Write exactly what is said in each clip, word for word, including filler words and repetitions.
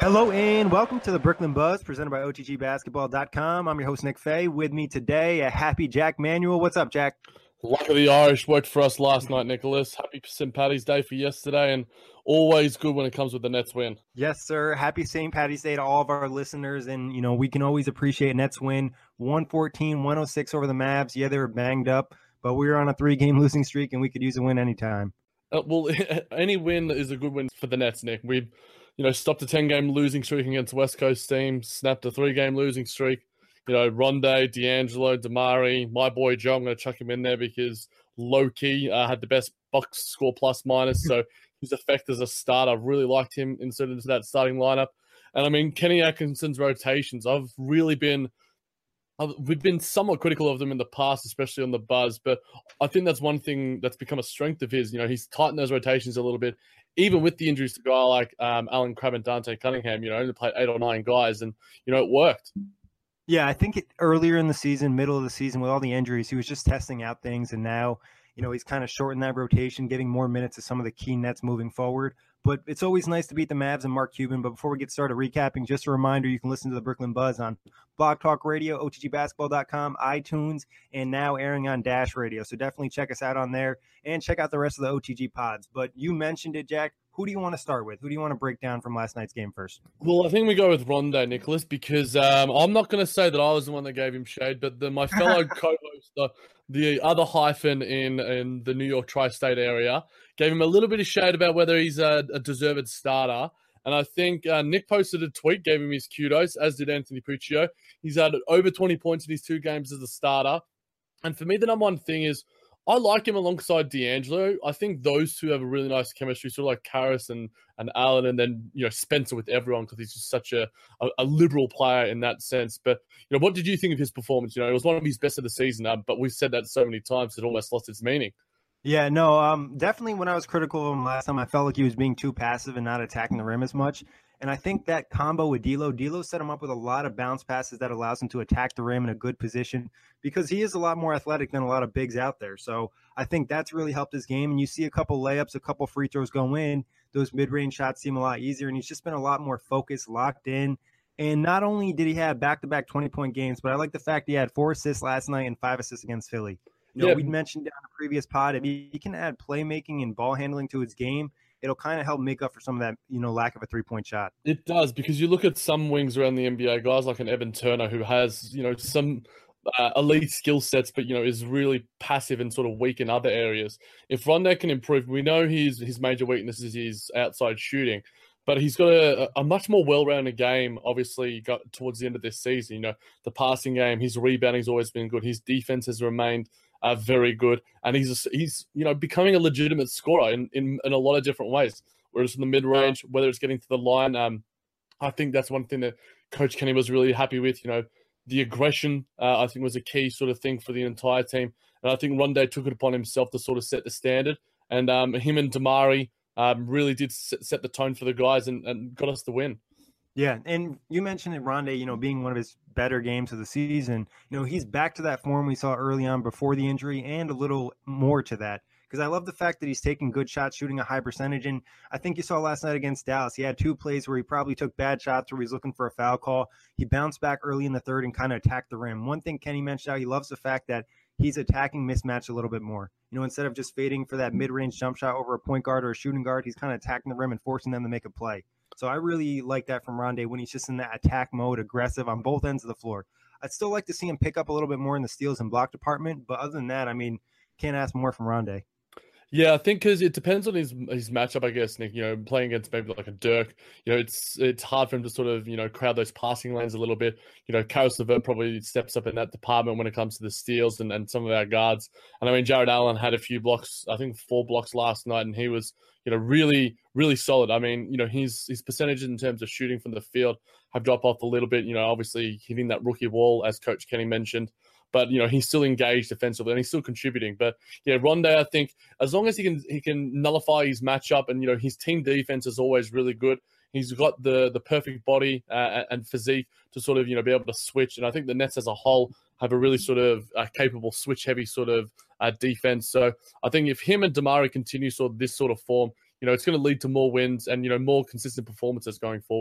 Hello and welcome to the Brooklyn Buzz presented by O T G basketball dot com. I'm your host, Nick Fay. With me today, a happy Jack Manuel. What's up, Jack? Luck of the Irish worked for us last night, Nicholas. Happy Saint Paddy's Day for yesterday, and always good when it comes with the Nets win. Yes, sir. Happy Saint Paddy's Day to all of our listeners. And, you know, we can always appreciate Nets win one fourteen one oh six over the Mavs. Yeah, they were banged up, but we were on a three-game losing streak, and we could use a win anytime. Uh, well, any win is a good win for the Nets, Nick. We've, you know, stopped a ten-game losing streak against West Coast teams, snapped a three-game losing streak. You know, Rondae, D'Angelo, Damari, my boy Joe, I'm going to chuck him in there because low-key uh, had the best box score plus minus, so his effect as a starter, I really liked him inserted into that starting lineup. And, I mean, Kenny Atkinson's rotations, I've really been I've, we've been somewhat critical of them in the past, especially on the Buzz, but I think that's one thing that's become a strength of his. You know, he's tightened those rotations a little bit, even with the injuries to a guy like um, Alan Crabb and Dante Cunningham. You know, only played eight or nine guys, and, you know, it worked. Yeah, I think it, earlier in the season, middle of the season, with all the injuries, he was just testing out things, and now, you know, he's kind of shortened that rotation, giving more minutes to some of the key Nets moving forward. But it's always nice to beat the Mavs and Mark Cuban. But before we get started recapping, just a reminder, you can listen to the Brooklyn Buzz on Blog Talk Radio, O T G basketball dot com, iTunes, and now airing on Dash Radio. So definitely check us out on there and check out the rest of the O T G pods. But you mentioned it, Jack. Who do you want to start with? Who do you want to break down from last night's game first? Well, I think we go with Rondae, Nicholas, because um, I'm not going to say that I was the one that gave him shade, but the, my fellow co-host, the, the other hyphen in, in the New York tri-state area, gave him a little bit of shade about whether he's a, a deserved starter. And I think uh, Nick posted a tweet, gave him his kudos, as did Anthony Puccio. He's had over twenty points in his two games as a starter. And for me, the number one thing is, I like him alongside D'Angelo. I think those two have a really nice chemistry, sort of like Karras and, and Allen, and then, you know, Spencer with everyone, because he's just such a, a, a liberal player in that sense. But, you know, what did you think of his performance? You know, it was one of his best of the season, uh, but we've said that so many times it almost lost its meaning. Yeah, no, um, definitely when I was critical of him last time, I felt like he was being too passive and not attacking the rim as much. And I think that combo with D'Lo, D'Lo set him up with a lot of bounce passes that allows him to attack the rim in a good position because he is a lot more athletic than a lot of bigs out there. So I think that's really helped his game. And you see a couple layups, a couple free throws go in, those mid-range shots seem a lot easier. And he's just been a lot more focused, locked in. And not only did he have back-to-back twenty-point games, but I like the fact he had four assists last night and five assists against Philly. You know, yeah. We mentioned on a previous pod, if he can add playmaking and ball handling to his game, it'll kind of help make up for some of that, you know, lack of a three-point shot. It does, because you look at some wings around the N B A, guys like an Evan Turner, who has, you know, some uh, elite skill sets, but, you know, is really passive and sort of weak in other areas. If Rondae can improve, we know his his major weakness is his outside shooting, but he's got a, a much more well-rounded game, obviously, got towards the end of this season. You know, the passing game, his rebounding's always been good. His defense has remained Uh, very good, and he's he's you know becoming a legitimate scorer in, in, in a lot of different ways. Whereas in the mid range, whether it's getting to the line, um, I think that's one thing that Coach Kenny was really happy with. You know, the aggression uh, I think was a key sort of thing for the entire team, and I think Rondae took it upon himself to sort of set the standard. And um, him and Damari um, really did set, set the tone for the guys and, and got us the win. Yeah, and you mentioned it, Rondae, you know, being one of his better games of the season. You know, he's back to that form we saw early on before the injury and a little more to that. Because I love the fact that he's taking good shots, shooting a high percentage. And I think you saw last night against Dallas, he had two plays where he probably took bad shots where he's looking for a foul call. He bounced back early in the third and kind of attacked the rim. One thing Kenny mentioned out, he loves the fact that he's attacking mismatch a little bit more. You know, instead of just fading for that mid-range jump shot over a point guard or a shooting guard, he's kind of attacking the rim and forcing them to make a play. So I really like that from Rondae when he's just in that attack mode, aggressive on both ends of the floor. I'd still like to see him pick up a little bit more in the steals and block department, but other than that, I mean, can't ask more from Rondae. Yeah, I think because it depends on his his matchup, I guess, Nick. You know, playing against maybe like a Dirk, you know, it's it's hard for him to sort of, you know, crowd those passing lanes a little bit. You know, Caris LeVert probably steps up in that department when it comes to the steals and, and some of our guards. And I mean, Jared Allen had a few blocks, I think four blocks last night, and he was, you know, really, really solid. I mean, you know, his his percentages in terms of shooting from the field have dropped off a little bit, you know, obviously hitting that rookie wall, as Coach Kenny mentioned. But, you know, he's still engaged defensively and he's still contributing. But, yeah, Rondae, I think, as long as he can he can nullify his matchup and, you know, his team defense is always really good. He's got the the perfect body uh, and physique to sort of, you know, be able to switch. And I think the Nets as a whole have a really sort of uh, capable switch-heavy sort of uh, defense. So I think if him and Damari continue sort of this sort of form, you know, it's going to lead to more wins and, you know, more consistent performances going forward.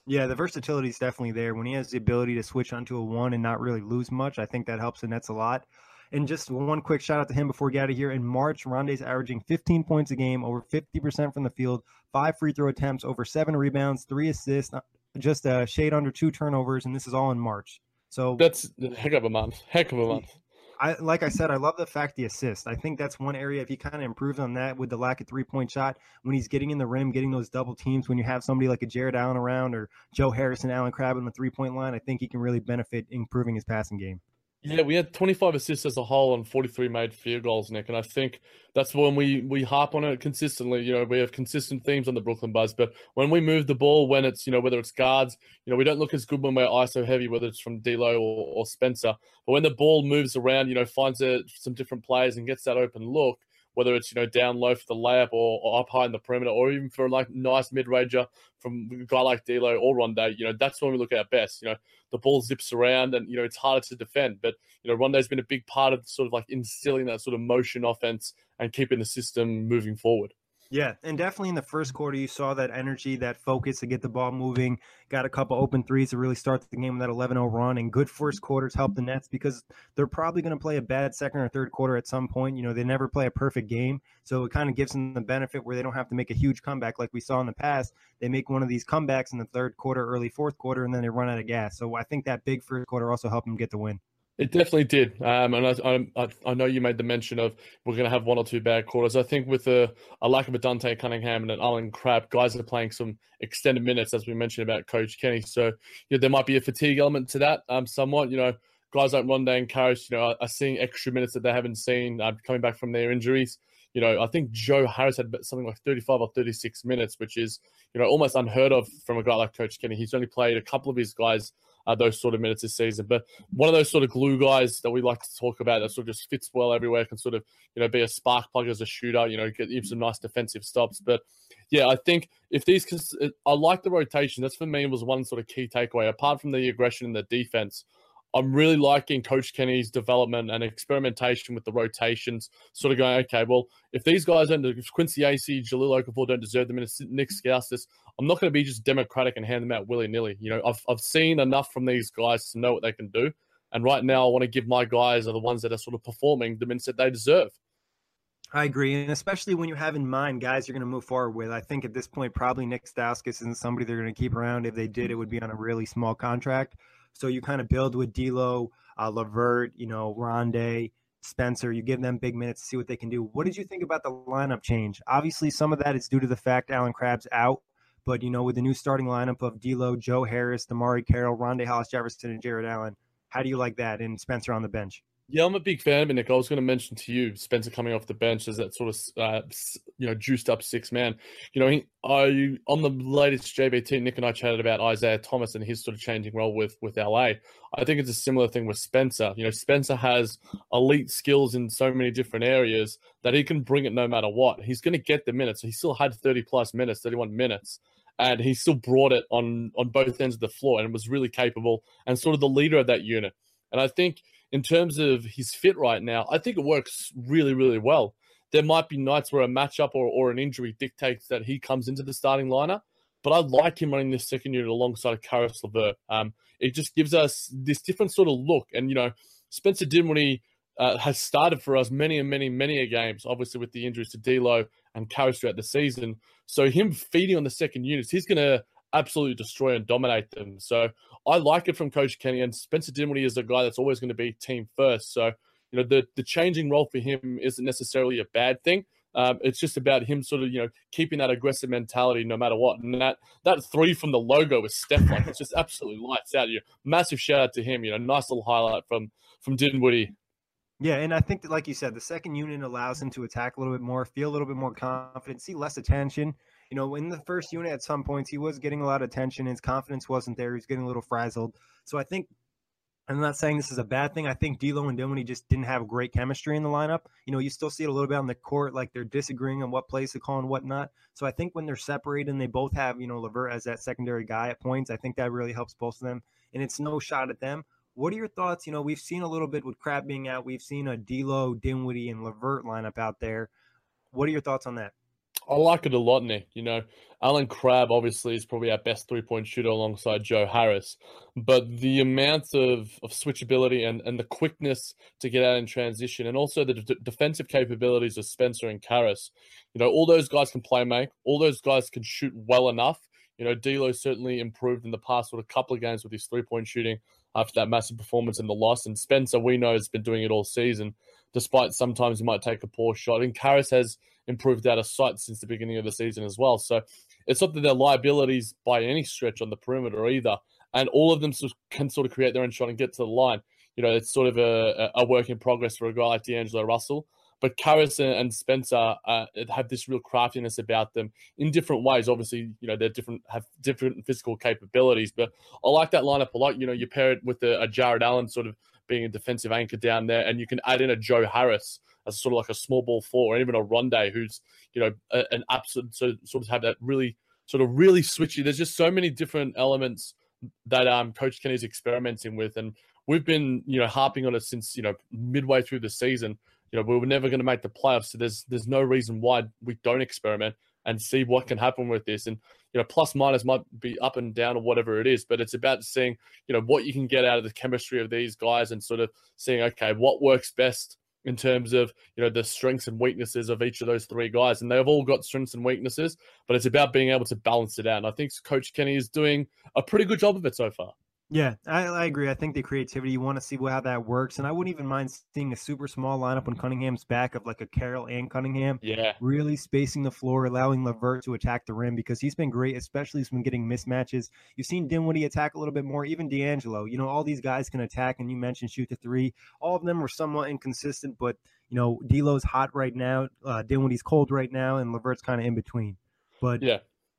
Yeah, the versatility is definitely there. When he has the ability to switch onto a one and not really lose much, I think that helps the Nets a lot. And just one quick shout out to him before we get out of here. In March, Rondé's averaging fifteen points a game, over fifty percent from the field, five free throw attempts, over seven rebounds, three assists, uh, just a shade under two turnovers, and this is all in March. So That's a heck of a month. Heck of a month. I like I said, I love the fact the assist. I think that's one area if he kind of improves on that with the lack of three point shot when he's getting in the rim, getting those double teams. When you have somebody like a Jared Allen around or Joe Harris and Allen Crabbe on the three point line, I think he can really benefit improving his passing game. Yeah, we had twenty-five assists as a whole and forty-three made field goals, Nick. And I think that's when we, we harp on it consistently. You know, we have consistent themes on the Brooklyn Buzz. But when we move the ball, when it's, you know, whether it's guards, you know, we don't look as good when we're I S O heavy, whether it's from D'Lo or, or Spencer. But when the ball moves around, you know, finds a, some different players and gets that open look, whether it's, you know, down low for the layup or, or up high in the perimeter, or even for like nice mid-ranger from a guy like D'Lo or Rondé, you know, that's when we look at our best. You know, the ball zips around and, you know, it's harder to defend. But, you know, Rondé's been a big part of sort of like instilling that sort of motion offense and keeping the system moving forward. Yeah, and definitely in the first quarter, you saw that energy, that focus to get the ball moving, got a couple open threes to really start the game with that eleven oh run, and good first quarters helped the Nets because they're probably going to play a bad second or third quarter at some point. You know, they never play a perfect game, so it kind of gives them the benefit where they don't have to make a huge comeback like we saw in the past. They make one of these comebacks in the third quarter, early fourth quarter, and then they run out of gas. So I think that big first quarter also helped them get the win. It definitely did, um, and I, I, I know you made the mention of we're going to have one or two bad quarters. I think with a, a lack of a Dante Cunningham and an Allen Crabbe, guys are playing some extended minutes, as we mentioned about Coach Kenny. So yeah, there might be a fatigue element to that, um, somewhat. You know, guys like Rondé and Karras, you know, are, are seeing extra minutes that they haven't seen uh, coming back from their injuries. You know, I think Joe Harris had something like thirty-five or thirty-six minutes, which is, you know, almost unheard of from a guy like Coach Kenny. He's only played a couple of his guys Uh, those sort of minutes this season. But one of those sort of glue guys that we like to talk about that sort of just fits well everywhere, can sort of, you know, be a spark plug as a shooter, you know, get even some nice defensive stops. But yeah, I think if these, I like the rotation. That's for me was one sort of key takeaway. Apart from the aggression and the defense, I'm really liking Coach Kenny's development and experimentation with the rotations, sort of going, okay, well, if these guys don't, if Quincy Acy, Jahlil Okafor don't deserve the minutes, Nick Stauskas, I'm not going to be just democratic and hand them out willy-nilly. You know, I've I've seen enough from these guys to know what they can do. And right now I want to give my guys are the ones that are sort of performing the minutes that they deserve. I agree, and especially when you have in mind guys you're going to move forward with. I think at this point, probably Nick Stauskas isn't somebody they're going to keep around. If they did, it would be on a really small contract. So you kind of build with D'Lo, uh, LeVert, you know, Rondé, Spencer. You give them big minutes to see what they can do. What did you think about the lineup change? Obviously, some of that is due to the fact Allen Crabbe's out. But, you know, with the new starting lineup of D'Lo, Joe Harris, DeMarre Carroll, Rondé Hollis-Jefferson, and Jared Allen, how do you like that? And Spencer on the bench. Yeah, I'm a big fan of it, Nick. I was going to mention to you, Spencer coming off the bench as that sort of, uh, you know, juiced up six man. You know, he, I on the latest J B T, Nick and I chatted about Isaiah Thomas and his sort of changing role with with L A. I think it's a similar thing with Spencer. You know, Spencer has elite skills in so many different areas that he can bring it no matter what. He's going to get the minutes. He still had thirty plus minutes, thirty-one minutes. And he still brought it on on both ends of the floor and was really capable and sort of the leader of that unit. And I think in terms of his fit right now, I think it works really, really well. There might be nights where a matchup or, or an injury dictates that he comes into the starting lineup, but I like him running this second unit alongside Caris LeVert. Um, it just gives us this different sort of look. And, you know, Spencer Dinwiddie uh, has started for us many and many, many a games, obviously with the injuries to D'Lo and Caris throughout the season. So him feeding on the second units, he's going to absolutely destroy and dominate them. So I like it from Coach Kenny, and Spencer Dinwiddie is a guy that's always going to be team first. So, you know, the, the changing role for him isn't necessarily a bad thing. Um, it's just about him sort of, you know, keeping that aggressive mentality no matter what. And that that three from the logo is Steph, like, it's just absolutely lights out. You massive shout out to him. You know, nice little highlight from from Dinwiddie. Yeah, and I think that, like you said, the second unit allows him to attack a little bit more, feel a little bit more confident, see less attention. You know, in the first unit, at some points, he was getting a lot of attention. His confidence wasn't there. He was getting a little frazzled. So I think, I'm not saying this is a bad thing. I think D'Lo and Dinwiddie just didn't have great chemistry in the lineup. You know, you still see it a little bit on the court, like they're disagreeing on what plays to call and whatnot. So I think when they're separated and they both have, you know, LeVert as that secondary guy at points, I think that really helps both of them. And it's no shot at them. What are your thoughts? You know, we've seen a little bit with Crabbe being out. We've seen a D'Lo, Dinwiddie, and LeVert lineup out there. What are your thoughts on that? I like it a lot, Nick. You know, Alan Crabb obviously is probably our best three-point shooter alongside Joe Harris, but the amount of, of switchability and, and the quickness to get out in transition, and also the d- defensive capabilities of Spencer and Karras, you know, all those guys can play make. All those guys can shoot well enough. You know, D'Lo certainly improved in the past sort of couple of games with his three-point shooting after that massive performance in the loss. And Spencer, we know, has been doing it all season, despite sometimes he might take a poor shot. And Karras has improved out of sight since the beginning of the season as well. So it's not that they're liabilities by any stretch on the perimeter either. And all of them sort of can sort of create their own shot and get to the line. You know, it's sort of a, a work in progress for a guy like D'Angelo Russell. But Karras and Spencer uh, have this real craftiness about them in different ways. Obviously, you know, they're different, have different physical capabilities. But I like that lineup a lot. You know, you pair it with a, a Jared Allen sort of being a defensive anchor down there, and you can add in a Joe Harris as sort of like a small ball four, or even a Rondé who's, you know, a, an absolute so, sort of have that really sort of really switchy. There's just so many different elements that um Coach Kenny's experimenting with, and we've been, you know, harping on it since, you know, midway through the season. You know, we were never going to make the playoffs, so there's there's no reason why we don't experiment and see what can happen with this. And, you know, plus minus might be up and down or whatever it is, but it's about seeing, you know, what you can get out of the chemistry of these guys and sort of seeing, okay, what works best in terms of, you know, the strengths and weaknesses of each of those three guys. And they've all got strengths and weaknesses, but it's about being able to balance it out. And I think Coach Kenny is doing a pretty good job of it so far. Yeah, I, I agree. I think the creativity, you want to see how that works. And I wouldn't even mind seeing a super small lineup when Cunningham's back of like a Carroll and Cunningham. Yeah. Really spacing the floor, allowing LeVert to attack the rim, because he's been great, especially when getting mismatches. You've seen Dinwiddie attack a little bit more, even D'Angelo. You know, all these guys can attack, and you mentioned shoot the three. All of them were somewhat inconsistent, but, you know, D'Lo's hot right now. Uh, Dinwiddie's cold right now, and LeVert's kind of in between. But yeah.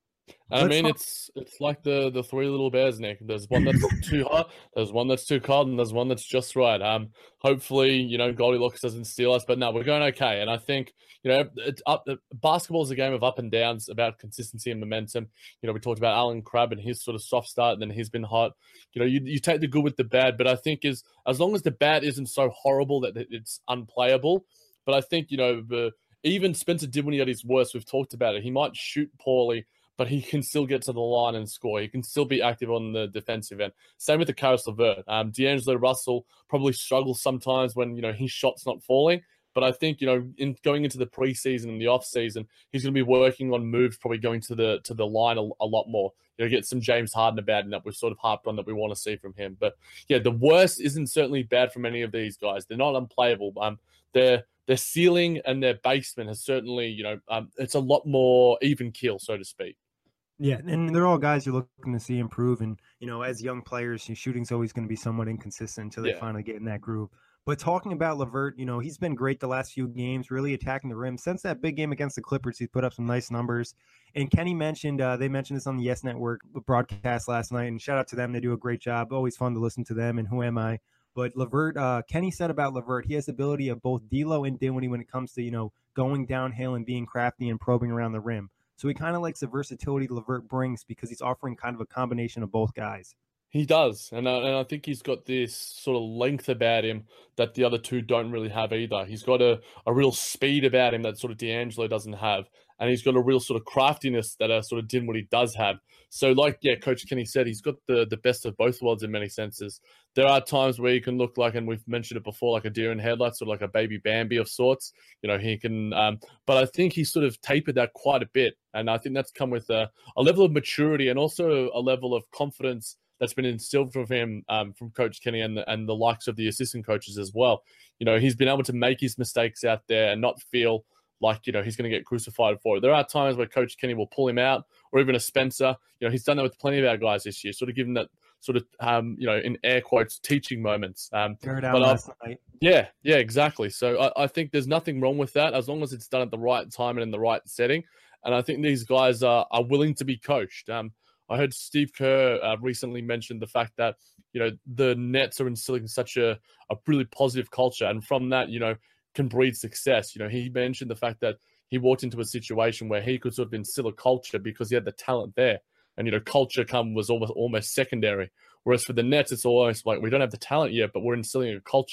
I mean, talk- it's it's like the, the three little bears, Nick. There's one that's too hot, there's one that's too cold, and there's one that's just right. Um, hopefully, you know, Goldilocks doesn't steal us, but no, we're going okay. And I think, you know, it's up. Basketball is a game of up and downs, about consistency and momentum. You know, we talked about Alan Crabb and his sort of soft start, and then he's been hot. You know, you you take the good with the bad, but I think is as long as the bad isn't so horrible that it's unplayable. But I think, you know, the, even Spencer Dinwiddie at his worst, we've talked about it. He might shoot poorly, but he can still get to the line and score. He can still be active on the defensive end. Same with the Caris LeVert. Um, D'Angelo Russell probably struggles sometimes when, you know, his shot's not falling. But I think, you know, in going into the preseason and the off season, he's going to be working on moves, probably going to the to the line a, a lot more. You know, get some James Harden about, and that we've sort of harped on that we want to see from him. But yeah, the worst isn't certainly bad from any of these guys. They're not unplayable. Um, their their ceiling and their basement has certainly, you know, um, it's a lot more even keel, so to speak. Yeah, and they're all guys you're looking to see improve. And, you know, as young players, your shooting's always going to be somewhat inconsistent until they yeah. finally get in that groove. But talking about LeVert, you know, he's been great the last few games, really attacking the rim. Since that big game against the Clippers, he's put up some nice numbers. And Kenny mentioned, uh, they mentioned this on the Yes Network broadcast last night, and shout out to them. They do a great job. Always fun to listen to them, and who am I? But LeVert, uh, Kenny said about LeVert, he has the ability of both D'Lo and Dinwiddie when it comes to, you know, going downhill and being crafty and probing around the rim. So he kind of likes the versatility LeVert brings because he's offering kind of a combination of both guys. He does, and I, and I think he's got this sort of length about him that the other two don't really have either. He's got a, a real speed about him that sort of D'Angelo doesn't have, and he's got a real sort of craftiness that a sort of Dinwiddie does have. So, like, yeah, Coach Kenny said, he's got the, the best of both worlds in many senses. There are times where he can look like, and we've mentioned it before, like a deer in headlights or like a baby Bambi of sorts. You know, he can, um, but I think he's sort of tapered that quite a bit, and I think that's come with a, a level of maturity and also a level of confidence that's been instilled from him, um, from Coach Kenny and the, and the likes of the assistant coaches as well. You know, he's been able to make his mistakes out there and not feel like, you know, he's going to get crucified for it. There are times where Coach Kenny will pull him out, or even a Spencer. You know, he's done that with plenty of our guys this year, sort of given that sort of, um, you know, in air quotes, teaching moments. Um, Heard out last night. Yeah, yeah, exactly. So I, I think there's nothing wrong with that as long as it's done at the right time and in the right setting. And I think these guys are, are willing to be coached. Um, I heard Steve Kerr uh, recently mention the fact that, you know, the Nets are instilling such a, a really positive culture. And from that, you know, can breed success. You know, he mentioned the fact that he walked into a situation where he could sort of instill a culture because he had the talent there. And, you know, culture come was almost almost secondary. Whereas for the Nets, it's almost like we don't have the talent yet, but we're instilling a culture.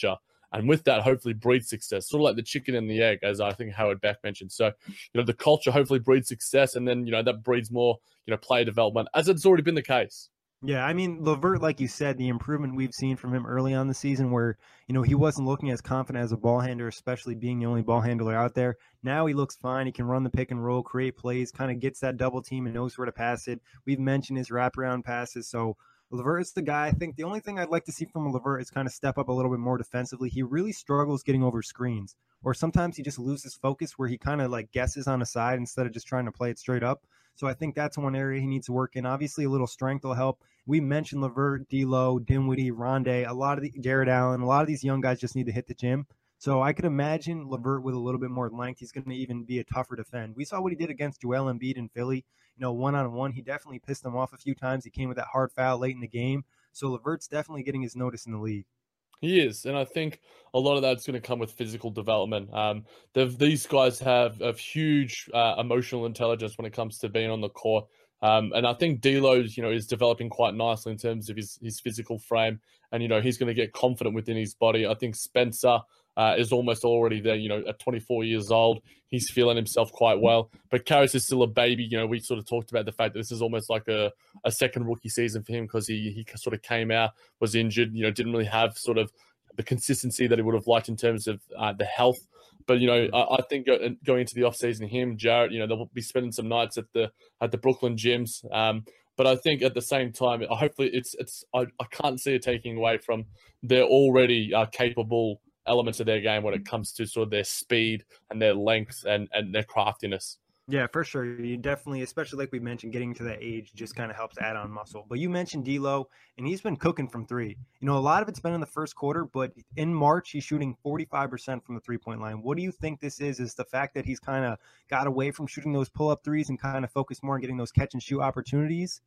and with that, hopefully breed success, sort of like the chicken and the egg, as I think Howard Beck mentioned. So, you know, the culture hopefully breeds success, and then, you know, that breeds more, you know, player development, as it's already been the case. Yeah, I mean, LeVert, like you said, the improvement we've seen from him early on the season where, you know, he wasn't looking as confident as a ball handler, especially being the only ball handler out there. Now he looks fine. He can run the pick and roll, create plays, kind of gets that double team and knows where to pass it. We've mentioned his wraparound passes. So LeVert is the guy. I think the only thing I'd like to see from LeVert is kind of step up a little bit more defensively. He really struggles getting over screens, or sometimes he just loses focus where he kind of like guesses on a side instead of just trying to play it straight up. So I think that's one area he needs to work in. Obviously, a little strength will help. We mentioned LeVert, D'Lo, Dinwiddie, Rondé, a lot of the Jared Allen, a lot of these young guys just need to hit the gym. So I could imagine LeVert with a little bit more length. He's going to even be a tougher defend. We saw what he did against Joel Embiid in Philly. You know, one-on-one, he definitely pissed him off a few times. He came with that hard foul late in the game. So LeVert's definitely getting his notice in the league. He is, and I think a lot of that's going to come with physical development. Um, these guys have a huge uh, emotional intelligence when it comes to being on the court. Um, and I think D'Lo's, you know, is developing quite nicely in terms of his his physical frame, and you know he's going to get confident within his body. I think Spencer uh, is almost already there. You know, at twenty-four years old, he's feeling himself quite well. But Caris is still a baby. You know, we sort of talked about the fact that this is almost like a, a second rookie season for him because he he sort of came out, was injured. You know, didn't really have sort of the consistency that he would have liked in terms of uh, the health. But, you know, I, I think go, going into the offseason, him, Jarrett, you know, they'll be spending some nights at the at the Brooklyn gyms. Um, but I think at the same time, hopefully it's, it's I, I can't see it taking away from their already uh, capable elements of their game when it comes to sort of their speed and their length and, and their craftiness. Yeah, for sure. You definitely, especially like we mentioned, getting to that age just kind of helps add on muscle. But you mentioned D'Lo, and he's been cooking from three. You know, a lot of it's been in the first quarter, but in March, he's shooting forty-five percent from the three-point line. What do you think this is? Is the fact that he's kind of got away from shooting those pull-up threes and kind of focused more on getting those catch-and-shoot opportunities?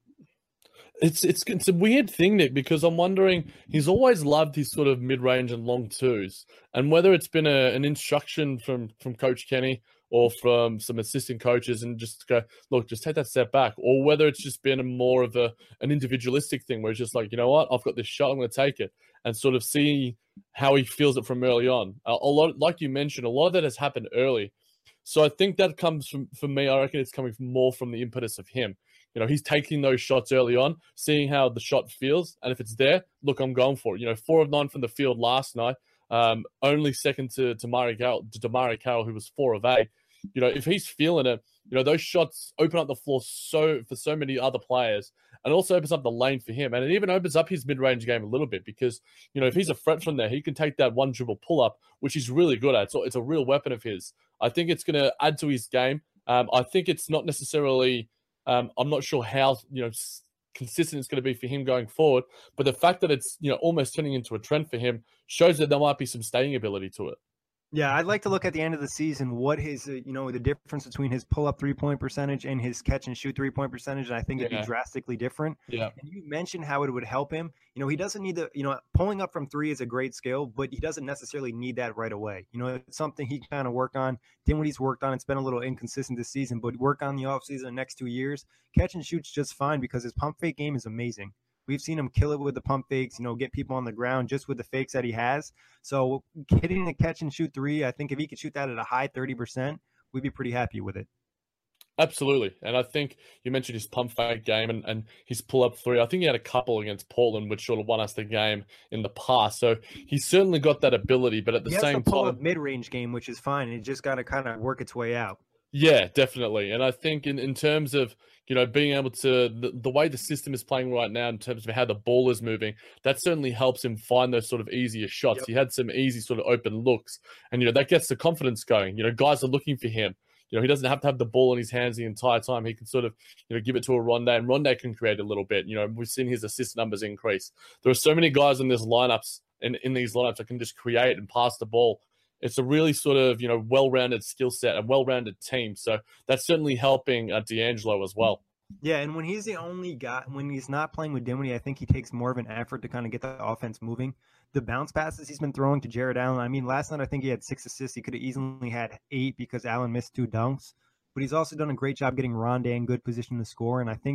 It's, it's it's a weird thing, Nick, because I'm wondering, he's always loved his sort of mid-range and long twos. And whether it's been a, an instruction from, from Coach Kenny or from some assistant coaches and just go, look, just take that step back, or whether it's just been a more of a an individualistic thing where it's just like, you know what, I've got this shot, I'm going to take it, and sort of see how he feels it from early on. A, a lot, like you mentioned, a lot of that has happened early. So I think that comes from, for me, I reckon it's coming from more from the impetus of him. You know, he's taking those shots early on, seeing how the shot feels, and if it's there, look, I'm going for it. You know, four of nine from the field last night, um, only second to to Damari Carroll, to Damari Carroll, who was four of eight. You know, if he's feeling it, you know, those shots open up the floor so for so many other players, and also opens up the lane for him, and it even opens up his mid-range game a little bit because, you know, if he's a threat from there, he can take that one dribble pull-up, which he's really good at. So it's a real weapon of his. I think it's going to add to his game. Um, I think it's not necessarily. Um, I'm not sure how, you know, consistent it's going to be for him going forward, but the fact that it's, you know, almost turning into a trend for him shows that there might be some staying ability to it. Yeah, I'd like to look at the end of the season what his, uh, you know, the difference between his pull-up three-point percentage and his catch-and-shoot three-point percentage, and I think it'd Yeah. be drastically different. Yeah. And you mentioned how it would help him. You know, he doesn't need to, you know, pulling up from three is a great skill, but he doesn't necessarily need that right away. You know, it's something he can kind of work on. Dinwiddie's worked on. It's been a little inconsistent this season, but work on the offseason the next two years. Catch-and-shoot's just fine because his pump fake game is amazing. We've seen him kill it with the pump fakes, you know, get people on the ground just with the fakes that he has. So hitting the catch and shoot three, I think if he could shoot that at a high thirty percent, we'd be pretty happy with it. Absolutely. And I think you mentioned his pump fake game and, and his pull-up three. I think he had a couple against Portland, which sort of won us the game in the past. So he's certainly got that ability, but at the he has same the pull-up time... mid-range game, which is fine. It just got to kind of work its way out. Yeah, definitely. And I think in, in terms of, you know, being able to, the, the way the system is playing right now in terms of how the ball is moving, that certainly helps him find those sort of easier shots. Yep. He had some easy sort of open looks, and, you know, that gets the confidence going. You know, guys are looking for him. You know, he doesn't have to have the ball in his hands the entire time. He can sort of, you know, give it to a Rondé, and Rondé can create a little bit. You know, we've seen his assist numbers increase. There are so many guys in this lineups, in, in these lineups that can just create and pass the ball. It's a really sort of, you know, well-rounded skill set, a well-rounded team. So that's certainly helping uh, D'Angelo as well. Yeah, and when he's the only guy, when he's not playing with Dinwiddie, I think he takes more of an effort to kind of get the offense moving. The bounce passes he's been throwing to Jared Allen, I mean, last night I think he had six assists. He could have easily had eight because Allen missed two dunks. But he's also done a great job getting Rondé in good position to score. And I think,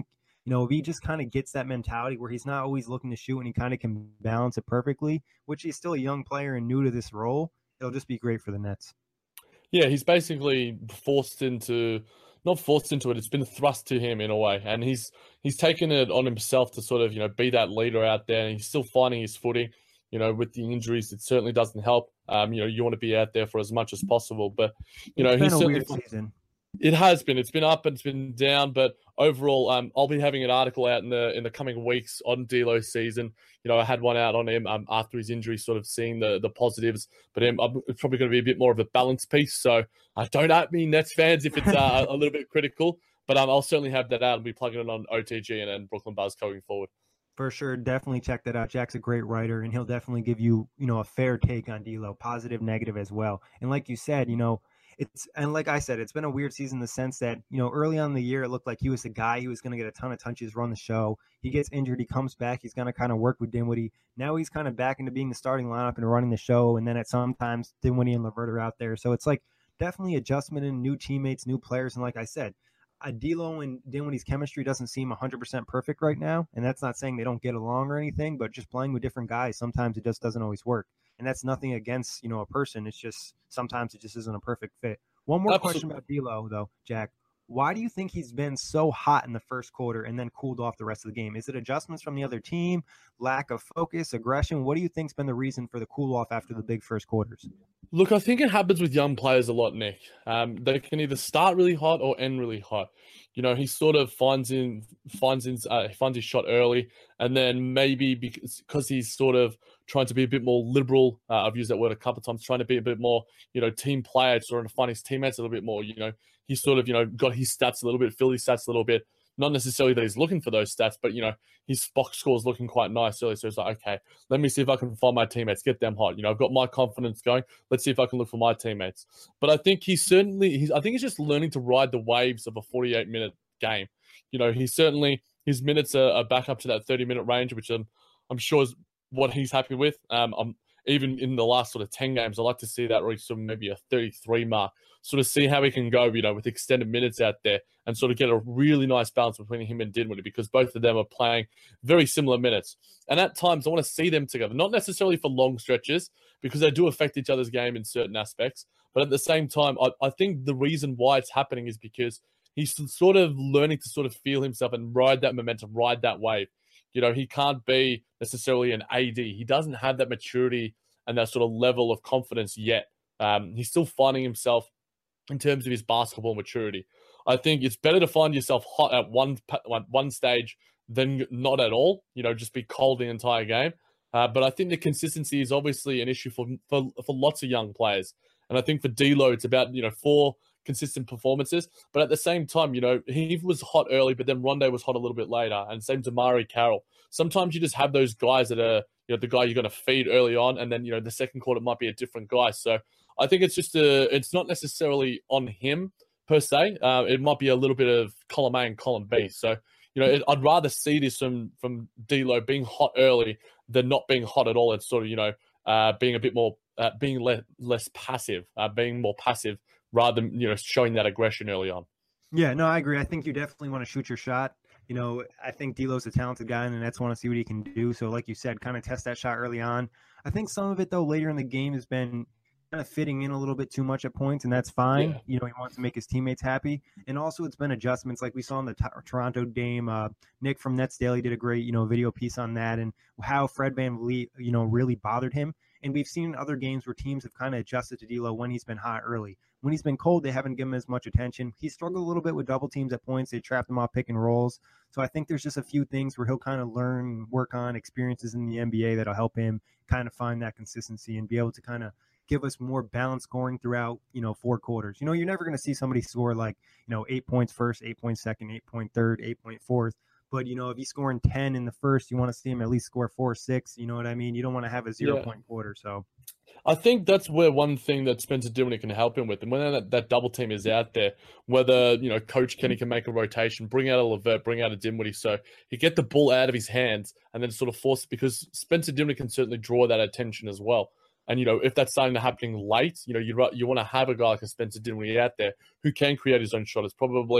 You know, if he just kind of gets that mentality where he's not always looking to shoot and he kind of can balance it perfectly, which he's still a young player and new to this role, it'll just be great for the Nets. Yeah, he's basically forced into, not forced into it, it's been thrust to him in a way. And he's he's taken it on himself to sort of, you know, be that leader out there. And he's still finding his footing. You know, with the injuries, it certainly doesn't help. Um, you know, you want to be out there for as much as possible. But, you know, It's been he's a certainly... weird season. It has been. It's been up and it's been down, but overall, um, I'll be having an article out in the in the coming weeks on D'Lo's season. You know, I had one out on him um, after his injury, sort of seeing the the positives. But um, it's probably going to be a bit more of a balanced piece. So uh, don't at me, Nets fans, if it's uh, a little bit critical. But um, I'll certainly have that out and be plugging it on O T G and, and Brooklyn Buzz going forward. For sure, definitely check that out. Jack's a great writer, and he'll definitely give you, you know, a fair take on D'Lo, positive, negative as well. And like you said, you know, it's and like I said, it's been a weird season in the sense that, you know, early on in the year, it looked like he was the guy. He was going to get a ton of touches, run the show. He gets injured. He comes back. He's going to kind of work with Dinwiddie. Now he's kind of back into being the starting lineup and running the show. And then at sometimes Dinwiddie and LeVert are out there. So it's like definitely adjustment in new teammates, new players. And like I said, uh, D'Lo and Dinwiddie's chemistry doesn't seem one hundred percent perfect right now. And that's not saying they don't get along or anything, but just playing with different guys, sometimes it just doesn't always work. And that's nothing against, you know, a person. It's just sometimes it just isn't a perfect fit. One more Absolutely. question about D'Lo, though, Jack. Why do you think he's been so hot in the first quarter and then cooled off the rest of the game? Is it adjustments from the other team, lack of focus, aggression? What do you think's been the reason for the cool off after the big first quarters? Look, I think it happens with young players a lot, Nick. Um, they can either start really hot or end really hot. You know, he sort of finds in finds in uh, finds his shot early, and then maybe because because he's sort of trying to be a bit more liberal. Uh, I've used that word a couple of times. Trying to be a bit more, you know, team player, sort of find his teammates a little bit more. You know, he's sort of, you know, got his stats a little bit, filled his stats a little bit. Not necessarily that he's looking for those stats, but, you know, his box score is looking quite nice early. So it's like, okay, let me see if I can find my teammates, get them hot. You know, I've got my confidence going. Let's see if I can look for my teammates. But I think he's certainly, he's, I think he's just learning to ride the waves of a forty-eight minute game. You know, he's certainly, his minutes are, are back up to that thirty minute range, which I'm, I'm sure is what he's happy with. Um, I'm, even in the last sort of ten games, I like to see that reach sort of maybe a thirty-three mark, sort of see how he can go, you know, with extended minutes out there and sort of get a really nice balance between him and Dinwiddie, because both of them are playing very similar minutes. And at times, I want to see them together, not necessarily for long stretches, because they do affect each other's game in certain aspects. But at the same time, I, I think the reason why it's happening is because he's sort of learning to sort of feel himself and ride that momentum, ride that wave. You know, he can't be necessarily an A D. He doesn't have that maturity and that sort of level of confidence yet. Um, he's still finding himself in terms of his basketball maturity. I think it's better to find yourself hot at one one stage than not at all. You know, just be cold the entire game. Uh, but I think the consistency is obviously an issue for, for for lots of young players. And I think for D'Lo, it's about, you know, four consistent performances. But at the same time, you know, he was hot early, but then Rondae was hot a little bit later. And same to Mari Carroll. Sometimes you just have those guys that are, you know, the guy you're going to feed early on, and then, you know, the second quarter might be a different guy. So I think it's just a, it's not necessarily on him per se. Uh, it might be a little bit of column A and column B. So, you know, it, I'd rather see this from, from D'Lo being hot early than not being hot at all. It's sort of, you know, uh, being a bit more, uh, being le- less passive, uh, being more passive rather than, you know, showing that aggression early on. Yeah, no, I agree. I think you definitely want to shoot your shot. You know, I think D'Lo's a talented guy, and the Nets want to see what he can do. So, like you said, kind of test that shot early on. I think some of it, though, later in the game has been kind of fitting in a little bit too much at points, and that's fine. Yeah. You know, he wants to make his teammates happy. And also it's been adjustments like we saw in the t- Toronto game. Uh, Nick from Nets Daily did a great, you know, video piece on that and how Fred VanVleet, you know, really bothered him. And we've seen in other games where teams have kind of adjusted to D'Lo when he's been hot early. When he's been cold, they haven't given him as much attention. He struggled a little bit with double teams at points. They trapped him off pick and rolls. So I think there's just a few things where he'll kind of learn, work on experiences in the N B A that'll help him kind of find that consistency and be able to kind of give us more balanced scoring throughout, you know, four quarters. You know, you're never going to see somebody score like, you know, eight points first, eight points second, eight point third, eight point fourth. But, you know, if he's scoring ten in the first, you want to see him at least score four, six. You know what I mean? You don't want to have a zero-point yeah. quarter. So I think that's where one thing that Spencer Dinwiddie can help him with. And when that, that double team is out there, whether, you know, Coach Kenny can make a rotation, bring out a LeVert, bring out a Dinwiddie, so he get the ball out of his hands and then sort of force it, because Spencer Dinwiddie can certainly draw that attention as well. And, you know, if that's starting to happening late, you know, you you want to have a guy like a Spencer Dinwiddie out there who can create his own shot. It's probably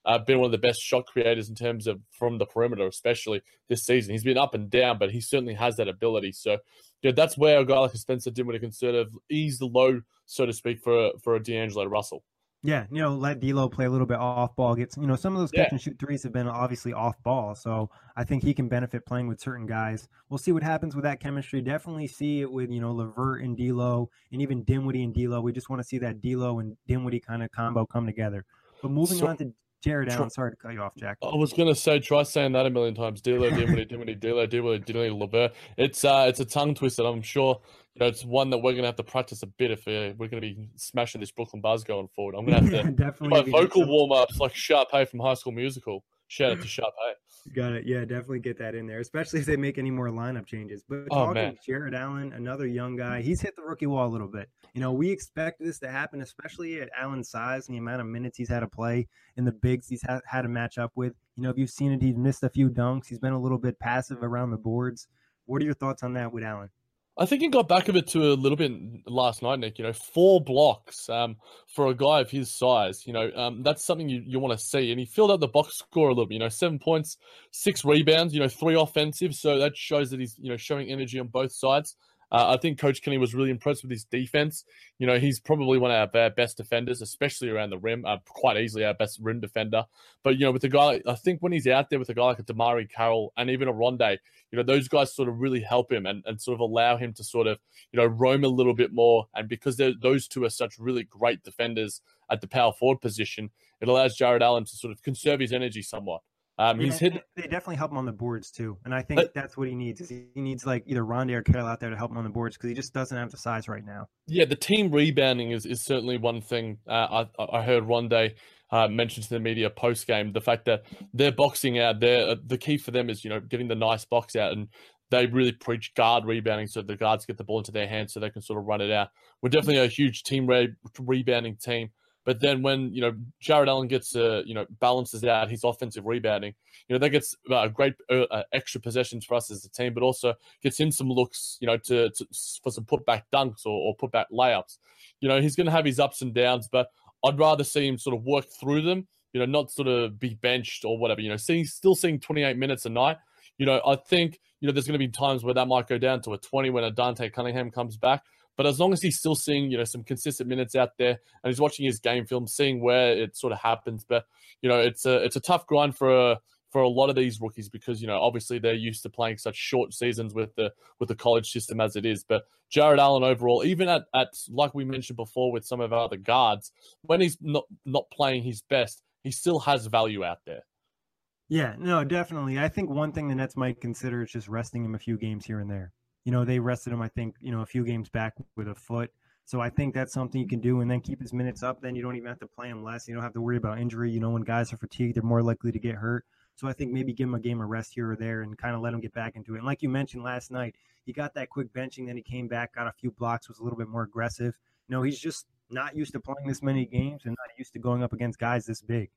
uh, been one of the best shot creators in terms of from the perimeter, especially this season. He's been up and down, but he certainly has that ability. So, yeah, that's where a guy like a Spencer Dinwiddie can sort of ease the load, so to speak, for for a D'Angelo Russell. Yeah, you know, let D'Lo play a little bit off ball. Gets, you know, some of those catch yeah. and shoot threes have been obviously off ball. So I think he can benefit playing with certain guys. We'll see what happens with that chemistry. Definitely see it with, you know, LeVert and D'Lo, and even Dinwiddie and D'Lo. We just want to see that D'Lo and Dinwiddie kind of combo come together. But moving so, on to Jarrett Allen. Sorry to cut you off, Jack. I was gonna say, try saying that a million times. D'Lo, Dinwiddie, Dinwiddie, D'Lo, Dinwiddie, Dinwiddie, LeVert. It's uh, it's a tongue twister. I'm sure. You know, it's one that we're going to have to practice a bit if uh, we're going to be smashing this Brooklyn Buzz going forward. I'm going to have to definitely do my vocal warm-ups like Sharpay from High School Musical. Shout out to Sharpay. Got it. Yeah, definitely get that in there, especially if they make any more lineup changes. But oh, talking man. Jarrett Allen, another young guy, he's hit the rookie wall a little bit. You know, we expect this to happen, especially at Allen's size and the amount of minutes he's had to play and the bigs he's had, had to match up with. You know, if you've seen it, he's missed a few dunks. He's been a little bit passive around the boards. What are your thoughts on that with Allen? I think he got back of it to a little bit last night, Nick. You know, four blocks um, for a guy of his size. You know, um, that's something you, you want to see. And he filled out the box score a little bit. You know, seven points, six rebounds. You know, three offensive. So that shows that he's you know showing energy on both sides. Uh, I think Coach Kenny was really impressed with his defense. You know, he's probably one of our best defenders, especially around the rim. Uh, quite easily our best rim defender. But you know, with a guy, I think when he's out there with a guy like a Damari Carroll and even a Rondé, you know, those guys sort of really help him and, and sort of allow him to sort of, you know, roam a little bit more. And because those two are such really great defenders at the power forward position, it allows Jarrett Allen to sort of conserve his energy somewhat. Um, he's yeah, hit. They definitely help him on the boards too, and I think but, that's what he needs. Is he needs like either Rondé or Carroll out there to help him on the boards because he just doesn't have the size right now. Yeah, the team rebounding is, is certainly one thing. Uh, I I heard Rondé uh, mention to the media post game the fact that they're boxing out. They're, uh, the key for them is you know getting the nice box out, and they really preach guard rebounding so the guards get the ball into their hands so they can sort of run it out. We're definitely a huge team re- rebounding team. But then when, you know, Jarrett Allen gets, uh, you know, balances out his offensive rebounding, you know, that gets uh, great uh, extra possessions for us as a team, but also gets him some looks, you know, to, to for some putback dunks or, or putback layups. You know, he's going to have his ups and downs, but I'd rather see him sort of work through them, you know, not sort of be benched or whatever, you know, seeing, still seeing twenty-eight minutes a night. You know, I think, you know, there's going to be times where that might go down to a twenty when a Dante Cunningham comes back. But as long as he's still seeing, you know, some consistent minutes out there and he's watching his game film, seeing where it sort of happens. But, you know, it's a it's a tough grind for a, for a lot of these rookies because, you know, obviously they're used to playing such short seasons with the with the college system as it is. But Jarrett Allen overall, even at, at like we mentioned before with some of our other guards, when he's not, not playing his best, he still has value out there. Yeah, no, definitely. I think one thing the Nets might consider is just resting him a few games here and there. You know, they rested him, I think, you know, a few games back with a foot. So I think that's something you can do and then keep his minutes up. Then you don't even have to play him less. You don't have to worry about injury. You know, when guys are fatigued, they're more likely to get hurt. So I think maybe give him a game of rest here or there and kind of let him get back into it. And like you mentioned last night, he got that quick benching. Then he came back, got a few blocks, was a little bit more aggressive. You know, he's just not used to playing this many games and not used to going up against guys this big.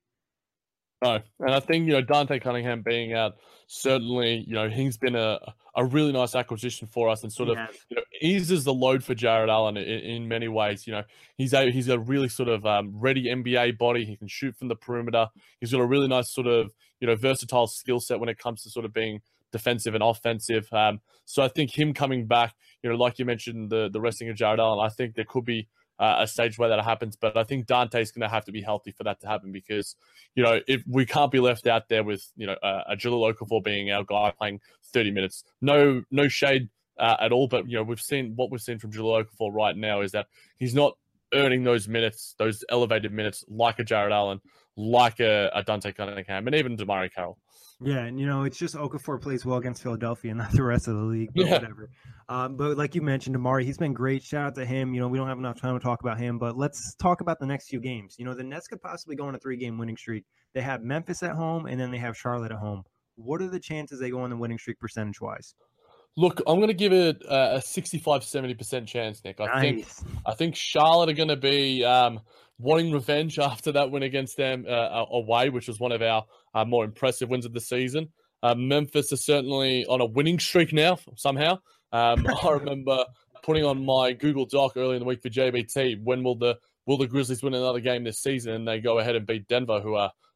No, and I think, you know, Dante Cunningham being out, certainly, you know, he's been a, a really nice acquisition for us and sort of, yes. you know, eases the load for Jarrett Allen in, in many ways. You know, he's a, he's a really sort of um, ready N B A body. He can shoot from the perimeter. He's got a really nice sort of, you know, versatile skill set when it comes to sort of being defensive and offensive. Um, so I think him coming back, you know, like you mentioned, the, the resting of Jarrett Allen, I think there could be Uh, a stage where that happens, but I think Dante's going to have to be healthy for that to happen because, you know, if we can't be left out there with, you know, uh, a Jahlil Okafor being our guy playing thirty minutes. No, no shade uh, at all, but you know, we've seen what we've seen from Jahlil Okafor right now is that he's not earning those minutes, those elevated minutes, like a Jarrett Allen, like a, a Dante Cunningham, and even Damari Carroll. Yeah, and, you know, it's just Okafor plays well against Philadelphia, not the rest of the league, but yeah. whatever. Um, but like you mentioned, Damari, he's been great. Shout out to him. You know, we don't have enough time to talk about him, but let's talk about the next few games. You know, the Nets could possibly go on a three-game winning streak. They have Memphis at home, and then they have Charlotte at home. What are the chances they go on the winning streak percentage-wise? Look, I'm going to give it a sixty-five, seventy percent chance, Nick. I nice. think I think Charlotte are going to be um, wanting revenge after that win against them uh, away, which was one of our uh, more impressive wins of the season. Uh, Memphis is certainly on a winning streak now, somehow. Um, I remember putting on my Google Doc early in the week for J B T, when will the will the Grizzlies win another game this season? And they go ahead and beat Denver, who are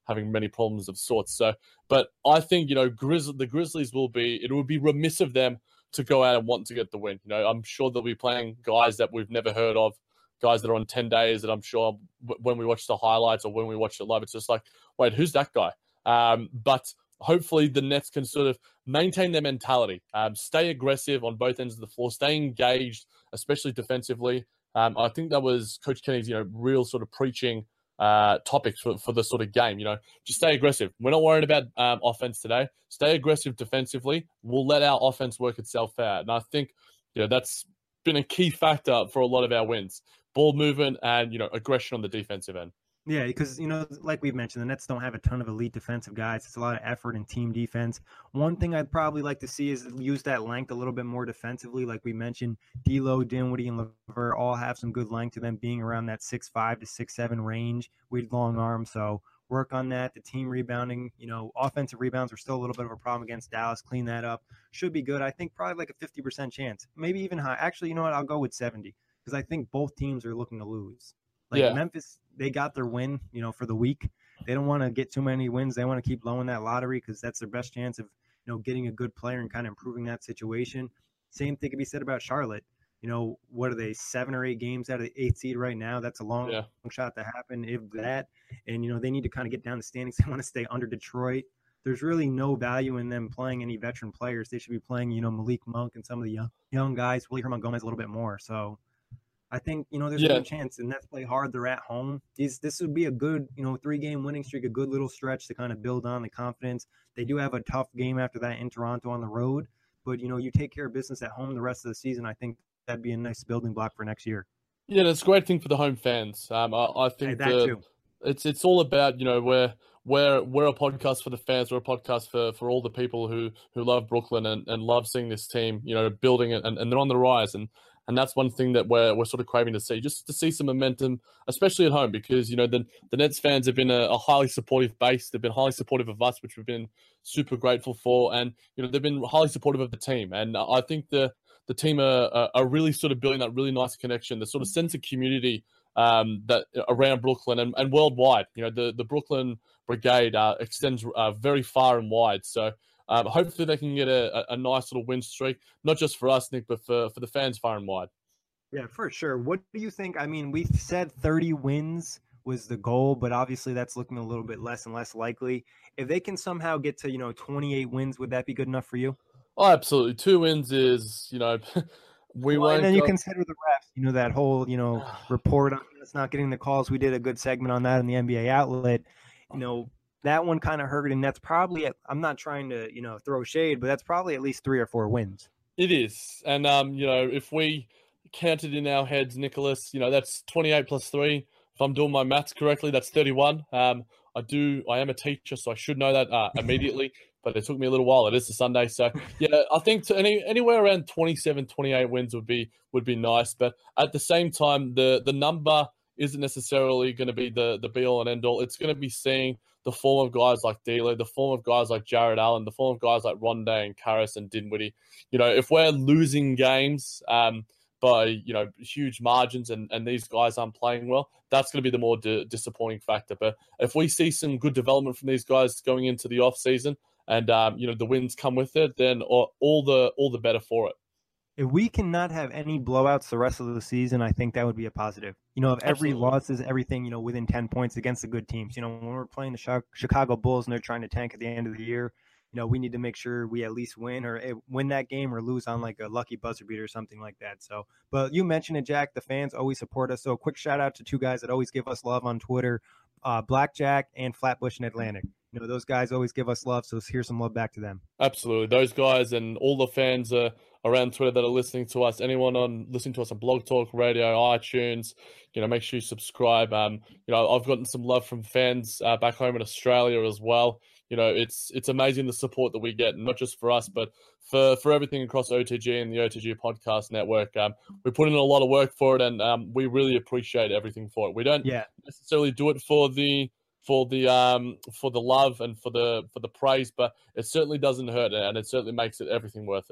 having many problems of sorts. So, but I think, you know, Grizz- the Grizzlies will be, it would be remiss of them to go out and want to get the win. You know, I'm sure they'll be playing guys that we've never heard of, guys that are on ten days that I'm sure when we watch the highlights or when we watch it live, it's just like, wait, who's that guy? Um, but hopefully the Nets can sort of maintain their mentality, um, stay aggressive on both ends of the floor, stay engaged, especially defensively. Um, I think that was Coach Kenny's, you know, real sort of preaching uh, topics for, for the sort of game. You know, just stay aggressive. We're not worried about um, offense today. Stay aggressive defensively. We'll let our offense work itself out. And I think, you know, that's been a key factor for a lot of our wins. Ball movement and, you know, aggression on the defensive end. Yeah, because, you know, like we've mentioned, the Nets don't have a ton of elite defensive guys. It's a lot of effort and team defense. One thing I'd probably like to see is use that length a little bit more defensively. Like we mentioned, D'Lo, Dinwiddie, and LeVert all have some good length to them, being around that six five to six seven range with long arms. So work on that. The team rebounding, you know, offensive rebounds are still a little bit of a problem against Dallas. Clean that up. Should be good. I think probably like a fifty percent chance, maybe even high. Actually, you know what? I'll go with seventy because I think both teams are looking to lose. Like yeah. Memphis, they got their win, you know, for the week. They don't want to get too many wins. They want to keep low in that lottery because that's their best chance of, you know, getting a good player and kind of improving that situation. Same thing could be said about Charlotte. You know, what are they, seven or eight games out of the eighth seed right now? That's a long yeah. shot to happen, if that. And, you know, they need to kind of get down the standings. They want to stay under Detroit. There's really no value in them playing any veteran players. They should be playing, you know, Malik Monk and some of the young, young guys, Willie Herman Gomez a little bit more. So I think, you know, there's yeah. a good chance. The Nets play hard. They're at home. These, this would be a good, you know, three-game winning streak, a good little stretch to kind of build on the confidence. They do have a tough game after that in Toronto on the road. But, you know, you take care of business at home the rest of the season, I think that'd be a nice building block for next year. Yeah, that's a great thing for the home fans. Um, I, I think hey, that the, too. it's it's all about, you know, we're, we're, we're a podcast for the fans. We're a podcast for, for all the people who, who love Brooklyn and, and love seeing this team, you know, building it, and, and they're on the rise. And And that's one thing that we're we're sort of craving to see, just to see some momentum, especially at home, because, you know, the the Nets fans have been a, a highly supportive base. They've been highly supportive of us, which we've been super grateful for, and, you know, they've been highly supportive of the team. And I think the the team are are really sort of building that really nice connection, the sort of sense of community um, that around Brooklyn and, and worldwide. You know, the the Brooklyn Brigade uh, extends uh, very far and wide. So. Um, hopefully they can get a, a nice little win streak, not just for us, Nick, but for, for the fans far and wide. Yeah, for sure. What do you think? I mean, we said thirty wins was the goal, but obviously that's looking a little bit less and less likely. If they can somehow get to, you know, twenty-eight wins, would that be good enough for you? Oh, absolutely. Two wins is, you know, we well, won't. And then go... you consider the refs, you know, that whole, you know, report on us not getting the calls. We did a good segment on that in the N B A outlet. You know, that one kind of hurt, and that's probably, I'm not trying to, you know, throw shade, but that's probably at least three or four wins. It is. And, um, you know, if we counted in our heads, Nicholas, you know, that's twenty-eight plus three. If I'm doing my maths correctly, that's thirty-one. Um, I do, I am a teacher, so I should know that uh, immediately, but it took me a little while. It is a Sunday. So, yeah, I think to any anywhere around twenty-seven, twenty-eight wins would be would be nice. But at the same time, the the number isn't necessarily going to be the, the be-all and end-all. It's going to be seeing the form of guys like D'Lo, the form of guys like Jared Allen, the form of guys like Rondé and Karras and Dinwiddie. You know, if we're losing games um, by, you know, huge margins and, and these guys aren't playing well, that's going to be the more di- disappointing factor. But if we see some good development from these guys going into the off-season and, um, you know, the wins come with it, then all, all the all the better for it. If we cannot have any blowouts the rest of the season, I think that would be a positive. You know, if every Absolutely. loss is everything, you know, within ten points against the good teams. You know, when we're playing the Chicago Bulls and they're trying to tank at the end of the year, you know, we need to make sure we at least win or win that game or lose on like a lucky buzzer beater or something like that. So, but you mentioned it, Jack. The fans always support us. So a quick shout out to two guys that always give us love on Twitter, uh, Blackjack and Flatbush and Atlantic. You know, those guys always give us love, so here's some love back to them. Absolutely. Those guys and all the fans uh, around Twitter that are listening to us, anyone on listening to us on Blog Talk Radio, iTunes, you know, make sure you subscribe. Um, you know, I've gotten some love from fans uh, back home in Australia as well. You know, it's it's amazing the support that we get, not just for us, but for, for everything across O T G and the O T G Podcast Network. Um, we put in a lot of work for it, and um, we really appreciate everything for it. We don't yeah. necessarily do it for the for the um for the love and for the for the praise, but it certainly doesn't hurt, and it certainly makes it everything worth it.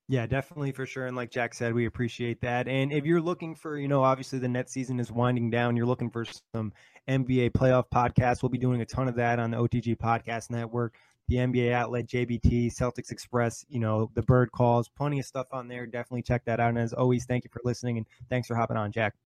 Yeah, definitely for sure. And like Jack said, we appreciate that. And if you're looking for, you know, obviously the net season is winding down, you're looking for some N B A playoff podcasts. We'll be doing a ton of that on the O T G Podcast Network, the N B A outlet, J B T, Celtics Express, you know, the Bird Calls, plenty of stuff on there. Definitely check that out. And as always, thank you for listening and thanks for hopping on, Jack.